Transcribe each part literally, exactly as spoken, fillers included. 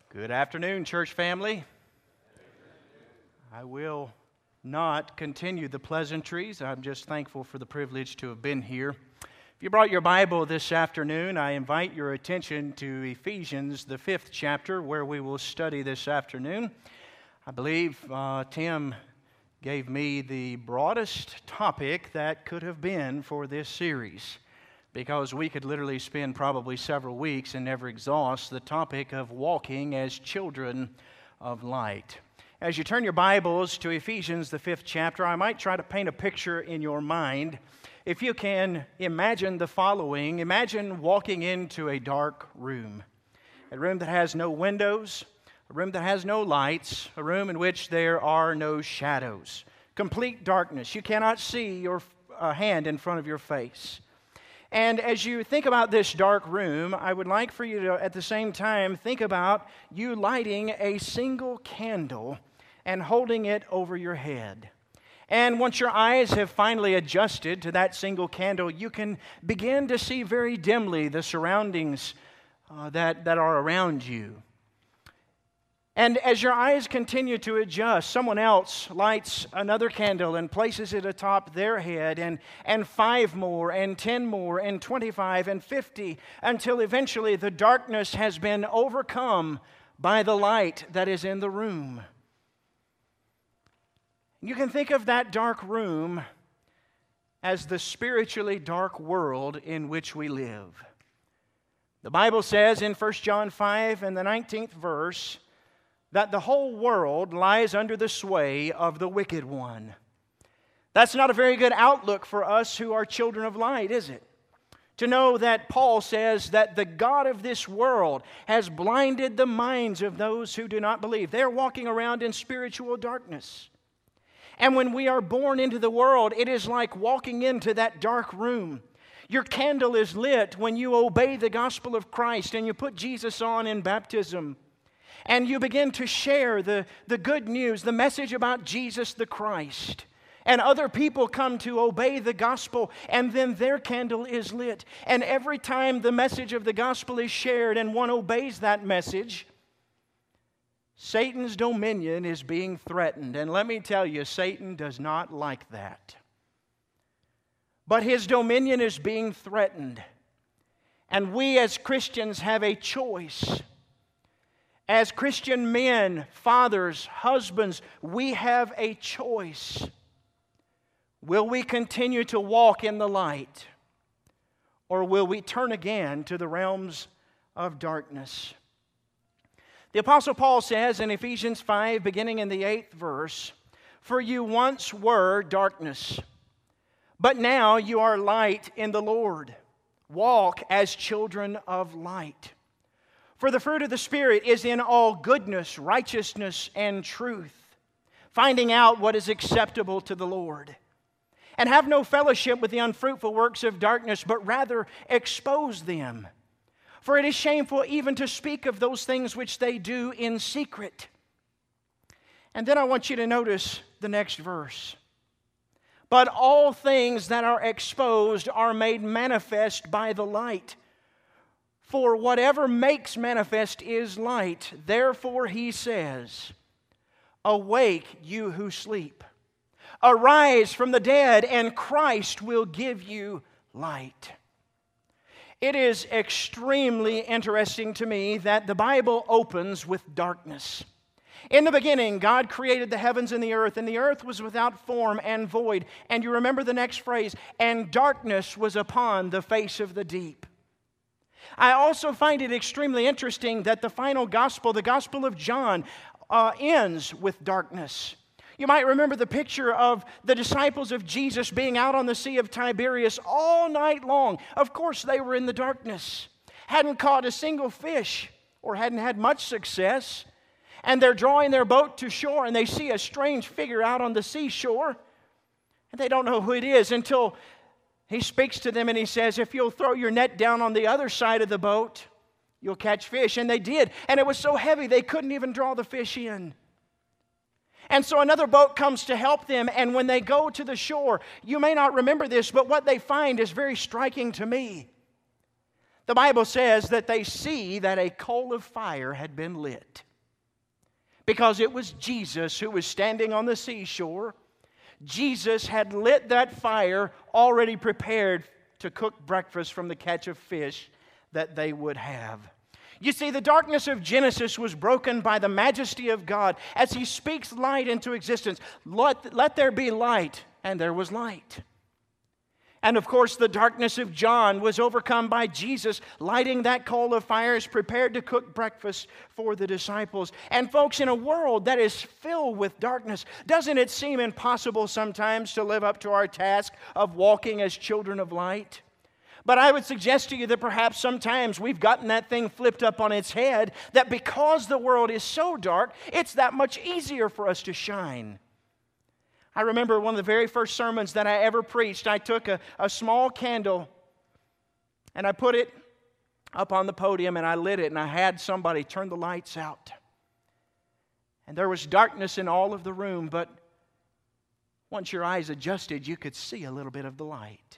Good afternoon, church family. I will not continue the pleasantries. I'm just thankful for the privilege to have been here. If you brought your Bible this afternoon, I invite your attention to Ephesians, the fifth chapter, where we will study this afternoon. I believe uh, Tim gave me the broadest topic that could have been for this series, because we could literally spend probably several weeks and never exhaust the topic of walking as children of light. As you turn your Bibles to Ephesians, the fifth chapter, I might try to paint a picture in your mind. If you can imagine the following, imagine walking into a dark room, a room that has no windows, a room that has no lights, a room in which there are no shadows, complete darkness. You cannot see your uh, hand in front of your face. And as you think about this dark room, I would like for you to, at the same time, think about you lighting a single candle and holding it over your head. And once your eyes have finally adjusted to that single candle, you can begin to see very dimly the surroundings uh, that, that are around you. And as your eyes continue to adjust, someone else lights another candle and places it atop their head, and, and five more, and ten more, and twenty-five, and fifty, until eventually the darkness has been overcome by the light that is in the room. You can think of that dark room as the spiritually dark world in which we live. The Bible says in First John five and the nineteenth verse, that the whole world lies under the sway of the wicked one. That's not a very good outlook for us who are children of light, is it? To know that Paul says that the God of this world has blinded the minds of those who do not believe. They're walking around in spiritual darkness. And when we are born into the world, it is like walking into that dark room. Your candle is lit when you obey the gospel of Christ and you put Jesus on in baptism. And you begin to share the, the good news, the message about Jesus the Christ. And other people come to obey the gospel, and then their candle is lit. And every time the message of the gospel is shared and one obeys that message, Satan's dominion is being threatened. And let me tell you, Satan does not like that. But his dominion is being threatened. And we as Christians have a choice. As Christian men, fathers, husbands, we have a choice. Will we continue to walk in the light, or will we turn again to the realms of darkness? The Apostle Paul says in Ephesians five, beginning in the eighth verse, "For you once were darkness, but now you are light in the Lord. Walk as children of light. For the fruit of the Spirit is in all goodness, righteousness, and truth, finding out what is acceptable to the Lord. And have no fellowship with the unfruitful works of darkness, but rather expose them. For it is shameful even to speak of those things which they do in secret." And then I want you to notice the next verse. "But all things that are exposed are made manifest by the light. For whatever makes manifest is light. Therefore he says, Awake, you who sleep. Arise from the dead, and Christ will give you light." It is extremely interesting to me that the Bible opens with darkness. In the beginning, God created the heavens and the earth, and the earth was without form and void. And you remember the next phrase, "and darkness was upon the face of the deep." I also find it extremely interesting that the final gospel, the Gospel of John, uh, ends with darkness. You might remember the picture of the disciples of Jesus being out on the Sea of Tiberias all night long. Of course, they were in the darkness, hadn't caught a single fish, or hadn't had much success. And they're drawing their boat to shore, and they see a strange figure out on the seashore. And they don't know who it is until he speaks to them and he says, "If you'll throw your net down on the other side of the boat, you'll catch fish." And they did. And it was so heavy they couldn't even draw the fish in. And so another boat comes to help them. And when they go to the shore, you may not remember this, but what they find is very striking to me. The Bible says that they see that a coal of fire had been lit. Because it was Jesus who was standing on the seashore. Jesus had lit that fire, already prepared to cook breakfast from the catch of fish that they would have. You see, the darkness of Genesis was broken by the majesty of God as He speaks light into existence. Let, let there be light, and there was light. And of course, the darkness of John was overcome by Jesus lighting that coal of fire as prepared to cook breakfast for the disciples. And folks, in a world that is filled with darkness, doesn't it seem impossible sometimes to live up to our task of walking as children of light? But I would suggest to you that perhaps sometimes we've gotten that thing flipped up on its head, that because the world is so dark, it's that much easier for us to shine. I remember one of the very first sermons that I ever preached. I took a, a small candle and I put it up on the podium and I lit it, and I had somebody turn the lights out. And there was darkness in all of the room, but once your eyes adjusted, you could see a little bit of the light.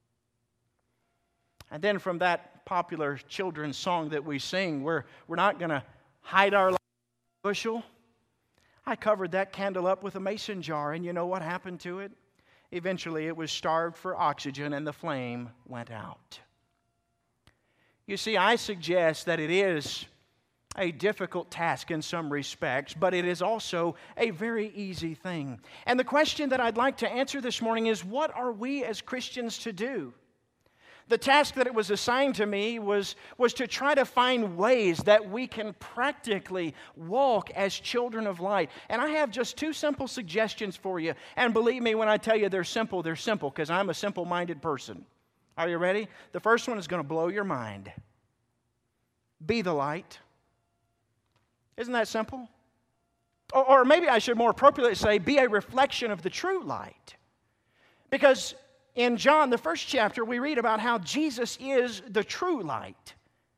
And then from that popular children's song that we sing, we're, we're not going to hide our light in a bushel. I covered that candle up with a mason jar, and you know what happened to it? Eventually, it was starved for oxygen, and the flame went out. You see, I suggest that it is a difficult task in some respects, but it is also a very easy thing. And the question that I'd like to answer this morning is, what are we as Christians to do? The task that it was assigned to me was, was to try to find ways that we can practically walk as children of light. And I have just two simple suggestions for you. And believe me when I tell you they're simple, they're simple, because I'm a simple-minded person. Are you ready? The first one is going to blow your mind. Be the light. Isn't that simple? Or, or maybe I should more appropriately say, be a reflection of the true light. Because in John, the first chapter, we read about how Jesus is the true light.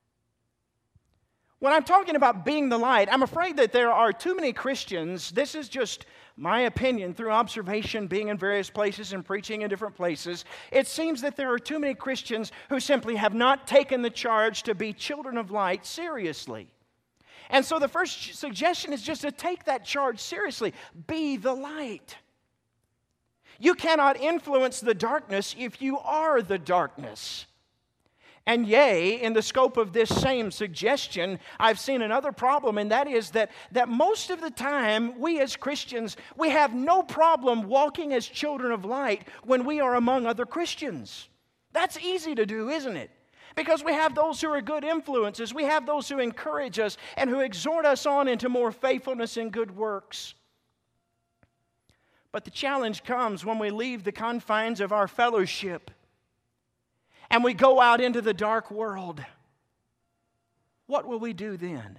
When I'm talking about being the light, I'm afraid that there are too many Christians, this is just my opinion through observation, being in various places and preaching in different places. It seems that there are too many Christians who simply have not taken the charge to be children of light seriously. And so the first suggestion is just to take that charge seriously. Be the light. You cannot influence the darkness if you are the darkness. And yea, in the scope of this same suggestion, I've seen another problem, and that is that, that most of the time, we as Christians, we have no problem walking as children of light when we are among other Christians. That's easy to do, isn't it? Because we have those who are good influences. We have those who encourage us and who exhort us on into more faithfulness and good works. But the challenge comes when we leave the confines of our fellowship and we go out into the dark world. What will we do then?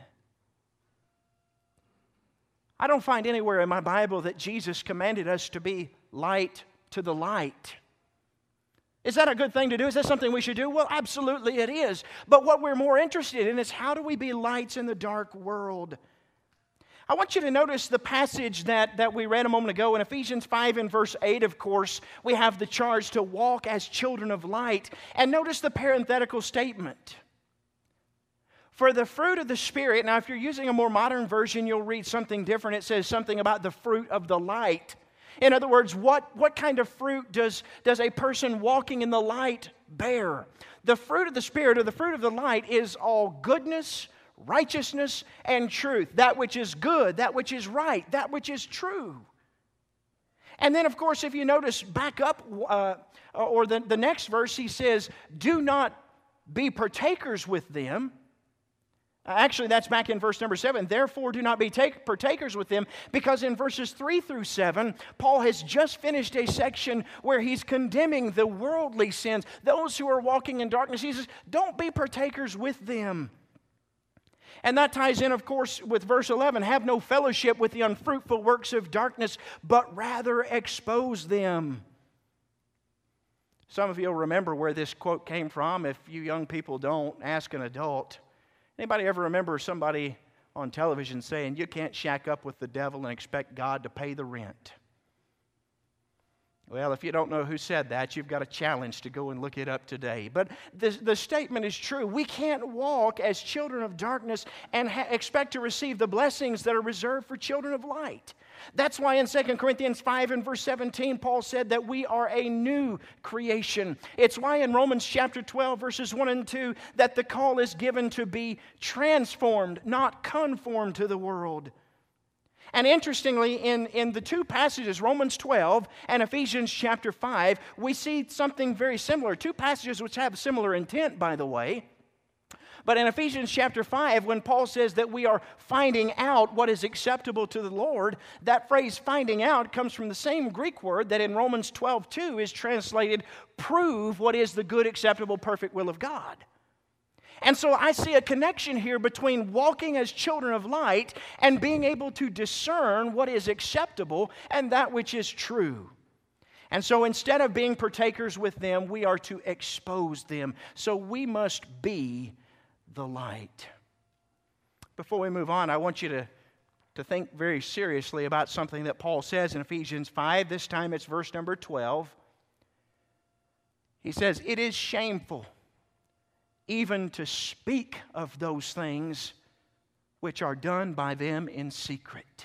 I don't find anywhere in my Bible that Jesus commanded us to be light to the light. Is that a good thing to do? Is that something we should do? Well, absolutely it is. But what we're more interested in is, how do we be lights in the dark world? I want you to notice the passage that, that we read a moment ago in Ephesians five and verse eight, of course. We have the charge to walk as children of light. And notice the parenthetical statement. For the fruit of the Spirit, now if you're using a more modern version, you'll read something different. It says something about the fruit of the light. In other words, what, what kind of fruit does, does a person walking in the light bear? The fruit of the Spirit, or the fruit of the light, is all goodness, righteousness, and truth. That which is good, that which is right, that which is true. And then, of course, if you notice back up, uh, or the, the next verse, he says, do not be partakers with them. Actually, that's back in verse number seven. Therefore, do not be take, partakers with them, because in verses three through seven, Paul has just finished a section where he's condemning the worldly sins, those who are walking in darkness. He says, don't be partakers with them. And that ties in, of course, with verse eleven. Have no fellowship with the unfruitful works of darkness, but rather expose them. Some of you will remember where this quote came from. If you young people don't, ask an adult. Anybody ever remember somebody on television saying, you can't shack up with the devil and expect God to pay the rent? Well, if you don't know who said that, you've got a challenge to go and look it up today. But the, the statement is true. We can't walk as children of darkness and ha- expect to receive the blessings that are reserved for children of light. That's why in Second Corinthians five and verse seventeen, Paul said that we are a new creation. It's why in Romans chapter twelve, verses one and two, that the call is given to be transformed, not conformed to the world. And interestingly, in, in the two passages, Romans twelve and Ephesians chapter five, we see something very similar. Two passages which have similar intent, by the way. But in Ephesians chapter five, when Paul says that we are finding out what is acceptable to the Lord, that phrase finding out comes from the same Greek word that in Romans twelve two is translated, prove what is the good, acceptable, perfect will of God. And so I see a connection here between walking as children of light and being able to discern what is acceptable and that which is true. And so instead of being partakers with them, we are to expose them. So we must be the light. Before we move on, I want you to, to think very seriously about something that Paul says in Ephesians five. This time it's verse number twelve. He says, "It is shameful even to speak of those things which are done by them in secret."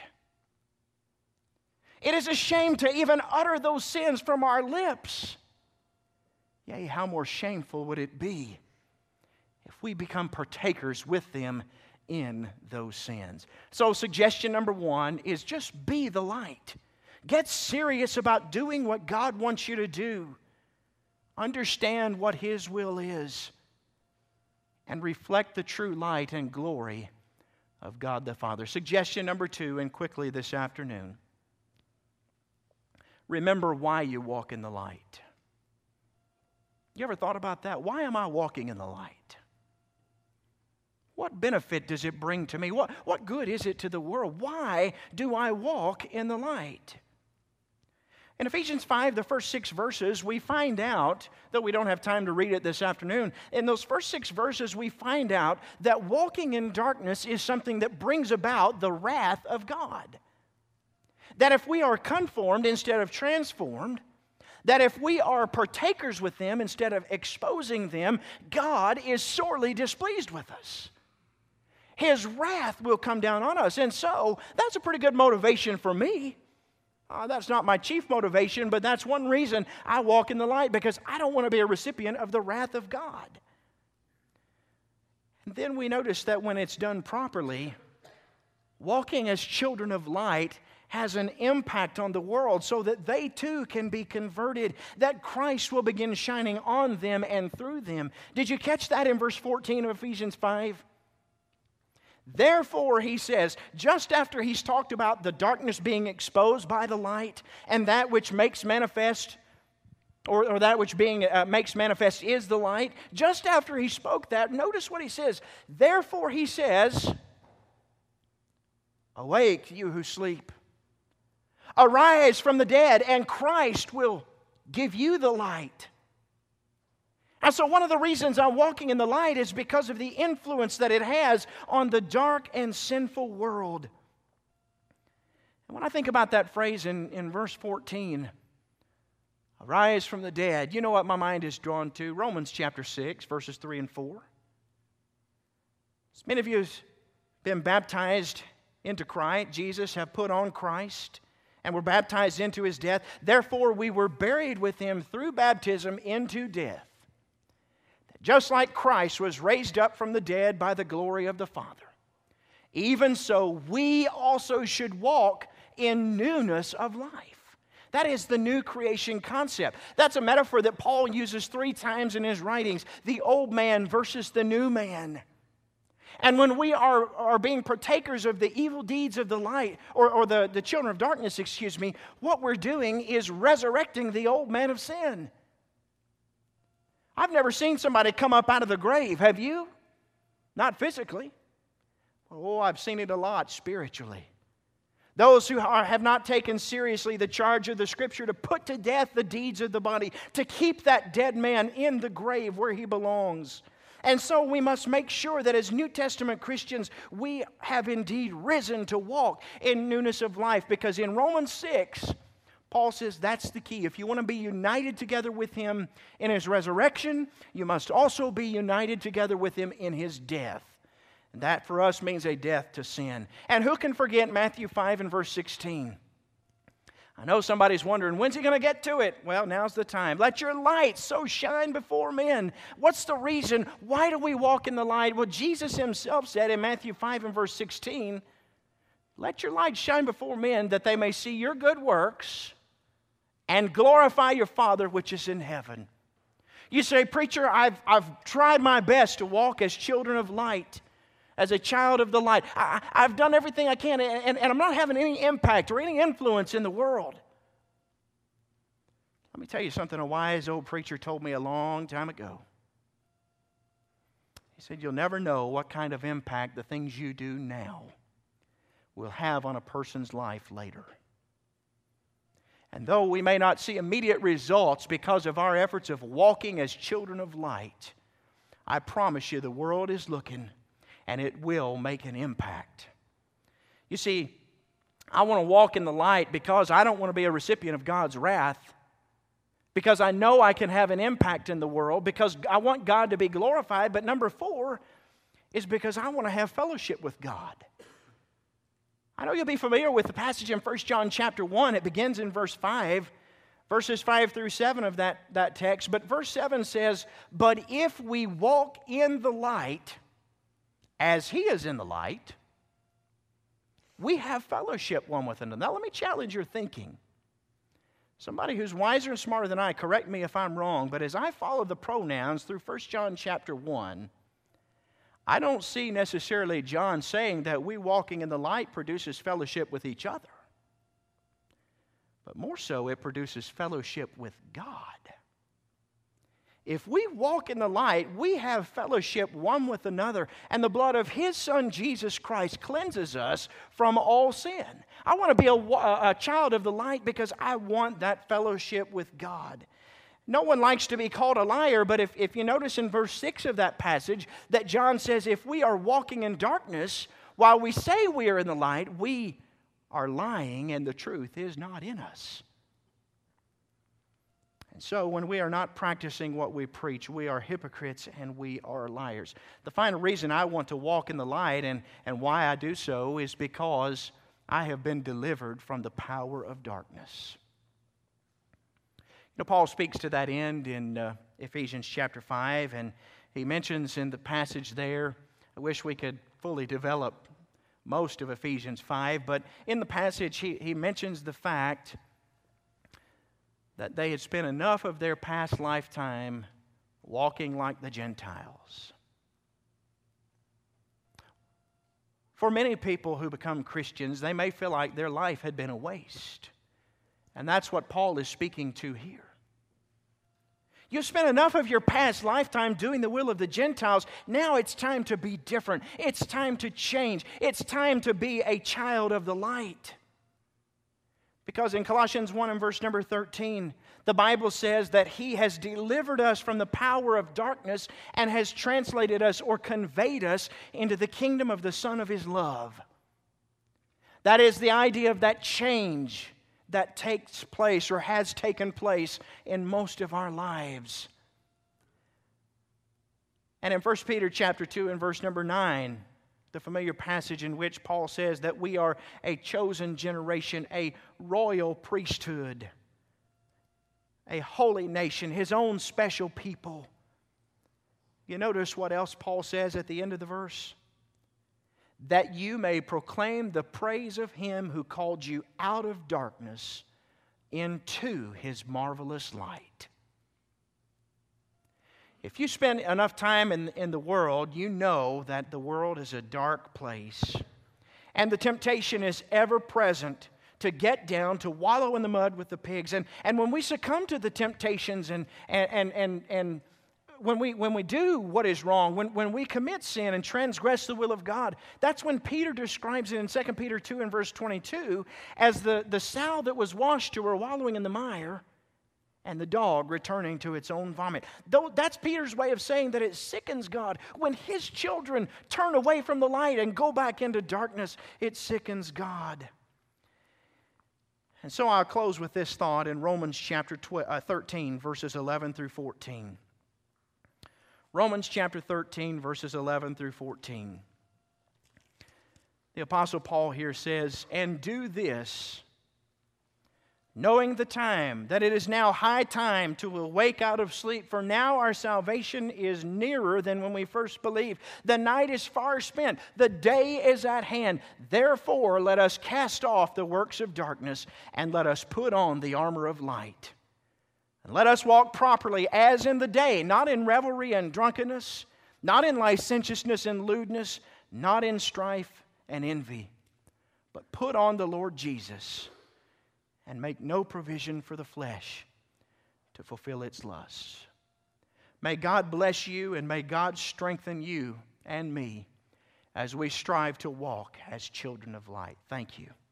It is a shame to even utter those sins from our lips. Yea, how more shameful would it be if we become partakers with them in those sins? So suggestion number one is just be the light. Get serious about doing what God wants you to do. Understand what His will is. And reflect the true light and glory of God the Father. Suggestion number two, and quickly this afternoon. Remember why you walk in the light. You ever thought about that? Why am I walking in the light? What benefit does it bring to me? What, what good is it to the world? Why do I walk in the light? In Ephesians five, the first six verses, we find out, though we don't have time to read it this afternoon, in those first six verses we find out that walking in darkness is something that brings about the wrath of God. That if we are conformed instead of transformed, that if we are partakers with them instead of exposing them, God is sorely displeased with us. His wrath will come down on us. And so, that's a pretty good motivation for me. Uh, that's not my chief motivation, but that's one reason I walk in the light, because I don't want to be a recipient of the wrath of God. And then we notice that when it's done properly, walking as children of light has an impact on the world so that they too can be converted, that Christ will begin shining on them and through them. Did you catch that in verse fourteen of Ephesians five? Therefore, he says, just after he's talked about the darkness being exposed by the light and that which makes manifest, or, or that which being uh, makes manifest is the light, just after he spoke that, notice what he says. Therefore, he says, awake, you who sleep. Arise from the dead, and Christ will give you the light. And so one of the reasons I'm walking in the light is because of the influence that it has on the dark and sinful world. And when I think about that phrase in, in verse fourteen, arise from the dead, you know what my mind is drawn to? Romans chapter six, verses three and four. As many of you have been baptized into Christ, Jesus, have put on Christ, and were baptized into His death. Therefore, we were buried with Him through baptism into death. Just like Christ was raised up from the dead by the glory of the Father, even so we also should walk in newness of life. That is the new creation concept. That's a metaphor that Paul uses three times in his writings. The old man versus the new man. And when we are, are being partakers of the evil deeds of the light, or, or the, the children of darkness, excuse me, what we're doing is resurrecting the old man of sin. I've never seen somebody come up out of the grave. Have you? Not physically. Oh, I've seen it a lot spiritually. Those who are, have not taken seriously the charge of the Scripture to put to death the deeds of the body, to keep that dead man in the grave where he belongs. And so we must make sure that as New Testament Christians, we have indeed risen to walk in newness of life. Because in Romans six, Paul says that's the key. If you want to be united together with Him in His resurrection, you must also be united together with Him in His death. And that for us means a death to sin. And who can forget Matthew five and verse sixteen? I know somebody's wondering, when's he going to get to it? Well, now's the time. Let your light so shine before men. What's the reason? Why do we walk in the light? Well, Jesus Himself said in Matthew five and verse sixteen, let your light shine before men that they may see your good works and glorify your Father which is in heaven. You say, preacher, I've, I've tried my best to walk as children of light, as a child of the light. I, I've done everything I can, and, and I'm not having any impact or any influence in the world. Let me tell you something a wise old preacher told me a long time ago. He said, you'll never know what kind of impact the things you do now will have on a person's life later. And though we may not see immediate results because of our efforts of walking as children of light, I promise you the world is looking, and it will make an impact. You see, I want to walk in the light because I don't want to be a recipient of God's wrath, because I know I can have an impact in the world, because I want God to be glorified. But number four is because I want to have fellowship with God. I know you'll be familiar with the passage in First John chapter one. It begins in verse five, verses five through seven of that, that text. But verse seven says, but if we walk in the light, as He is in the light, we have fellowship one with another. Now let me challenge your thinking. Somebody who's wiser and smarter than I, correct me if I'm wrong, but as I follow the pronouns through First John chapter one, I don't see necessarily John saying that we walking in the light produces fellowship with each other. But more so, it produces fellowship with God. If we walk in the light, we have fellowship one with another, and the blood of His Son, Jesus Christ, cleanses us from all sin. I want to be a, a child of the light because I want that fellowship with God. No one likes to be called a liar, but if, if you notice in verse six of that passage that John says, if we are walking in darkness, while we say we are in the light, we are lying and the truth is not in us. And so when we are not practicing what we preach, we are hypocrites and we are liars. The final reason I want to walk in the light and, and why I do so is because I have been delivered from the power of darkness. You know, Paul speaks to that end in uh, Ephesians chapter five, and he mentions in the passage there, I wish we could fully develop most of Ephesians five, but in the passage he, he mentions the fact that they had spent enough of their past lifetime walking like the Gentiles. For many people who become Christians, they may feel like their life had been a waste. And that's what Paul is speaking to here. You've spent enough of your past lifetime doing the will of the Gentiles. Now it's time to be different. It's time to change. It's time to be a child of the light. Because in Colossians one and verse number thirteen, the Bible says that He has delivered us from the power of darkness and has translated us or conveyed us into the kingdom of the Son of His love. That is the idea of that change that takes place or has taken place in most of our lives. And in First Peter chapter two and verse number nine, the familiar passage in which Paul says that we are a chosen generation, a royal priesthood, a holy nation, His own special people. You notice what else Paul says at the end of the verse? That you may proclaim the praise of Him who called you out of darkness into His marvelous light. If you spend enough time in, in the world, you know that the world is a dark place. And the temptation is ever present to get down, to wallow in the mud with the pigs. And, and when we succumb to the temptations and, and, and, and, and when, we, when we do what is wrong, when, when we commit sin and transgress the will of God, that's when Peter describes it in Second Peter two and verse twenty-two as the, the sow that was washed to her wallowing in the mire, and the dog returning to its own vomit. Though that's Peter's way of saying that it sickens God. When His children turn away from the light and go back into darkness, it sickens God. And so I'll close with this thought in Romans chapter thirteen, verses eleven through fourteen. Romans chapter thirteen, verses eleven through fourteen. The Apostle Paul here says, "And do this, knowing the time, that it is now high time to awake out of sleep, for now our salvation is nearer than when we first believed. The night is far spent, the day is at hand. Therefore let us cast off the works of darkness, and let us put on the armor of light. And let us walk properly as in the day, not in revelry and drunkenness, not in licentiousness and lewdness, not in strife and envy, but put on the Lord Jesus, and make no provision for the flesh to fulfill its lusts." May God bless you, and may God strengthen you and me as we strive to walk as children of light. Thank you.